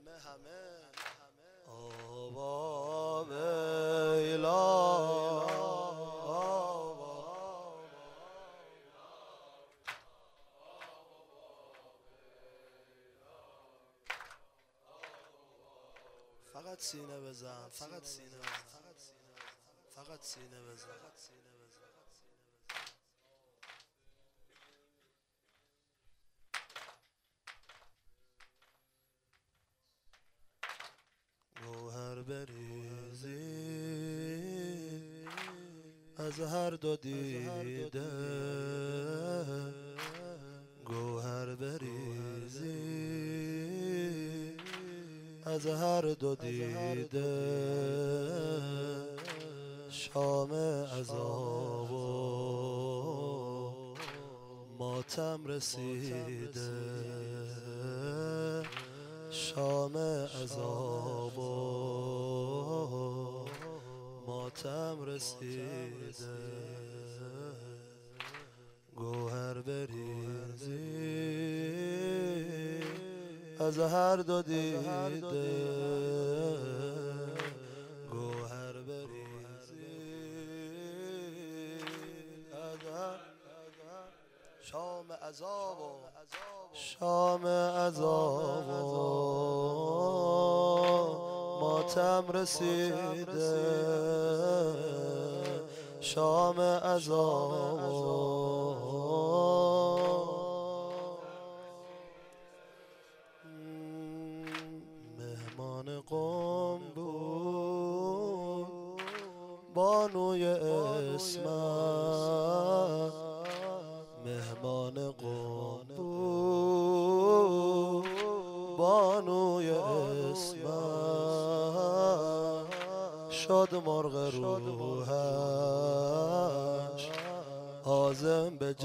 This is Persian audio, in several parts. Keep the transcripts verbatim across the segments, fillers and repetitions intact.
آوا ویلا فقط سینه بزن، فقط سینه بزن، فقط سینه بزن. گوهر بریزی از هر دو دیده، گوهر بریزی از هر دو دیده، شام عذاب و ماتم رسیده، شام عذاب و ماتم رسیده. گوهر بریزی از هر دو دیده، گوهر بریزی از هر شام عذاب و شام عذاب و ماتم رسیده، شام عذاب و مهمان قوم بود بانوی اسمت، مهمان قوم بود بانوی اسمت، شد مرغ روحش عازم به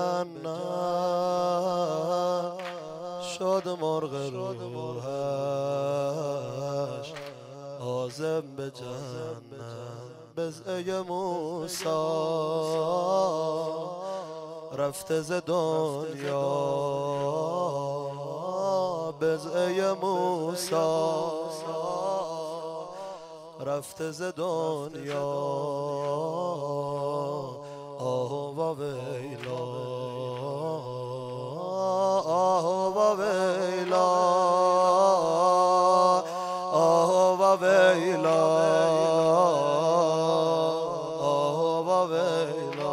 جنت، شد مرغ روحش عازم به جنت. بضعه موسی رفته ز دنیا، بضعه موسی رفته ز دنیا، آه و ویلا، آه و ویلا، آه و ویلا، آه و ویلا،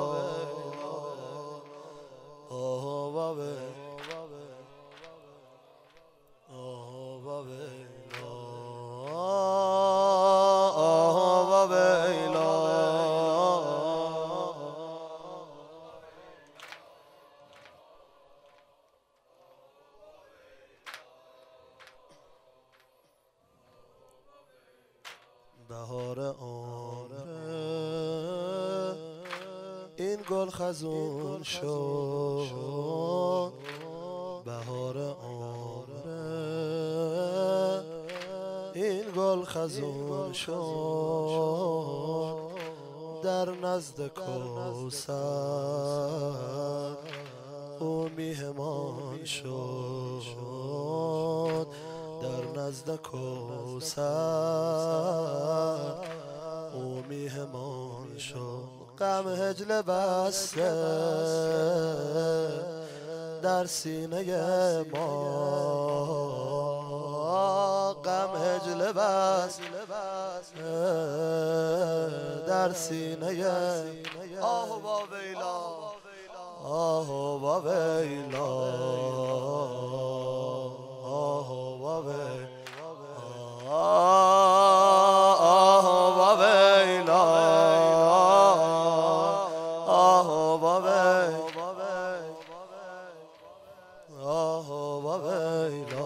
آه و ویلا، آه و ویلا، آه و ویلا. بهار عمره این گل خزون شد، بهار عمره این گل خزون شد، در نزد کوثر او میهمان شد، در نزد کوثر او میهمان شد. غم هجله بسته در سینه ما، غم هجله بسته در سینه آه و ویلا، آه و ویلا، آه و ویلا، آه و ویلا، آه و ویلا، آه و ویلا.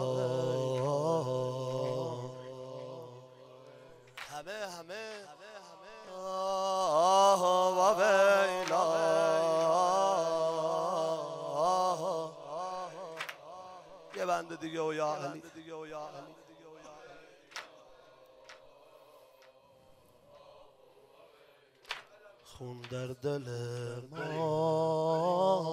همه همه آه و ویلا، یه بنده دیگه و یا علی. خون در دل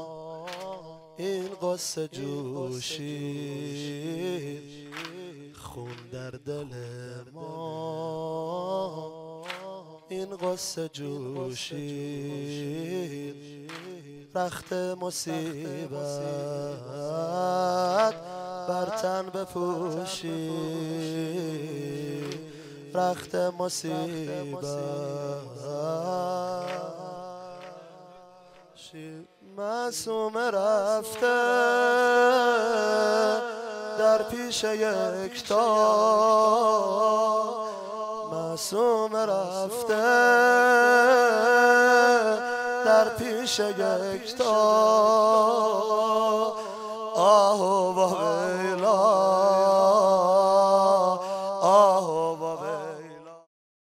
ما این قصه جوشید، خون در دل ما این قصه جوشید، رخت مصیبت بر تن بپوشید، رخت مصیبت. معصوم رفته در پیش یکتا، معصوم رفته در پیش یکتا. آه و